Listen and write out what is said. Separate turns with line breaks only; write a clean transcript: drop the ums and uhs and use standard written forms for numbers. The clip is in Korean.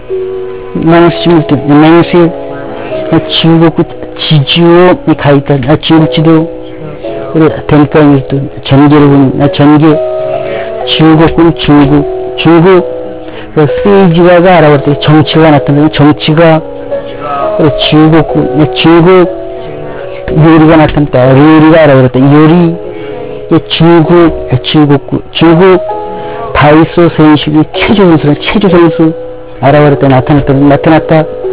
맹수물도 맹수 지우고 지주어 가있다 지울지도 그래 되니까 또 전개를 보는 전개 지우고군 중국 그 세이지가가 알아볼 때 정치가 나타나면 정치가 그래 지우고군 중국 요리가 나타났다 요리가 알아볼 때 요리 중국 다이소 선수의 체조 선수는 체조 선수 알아볼 때 나타났다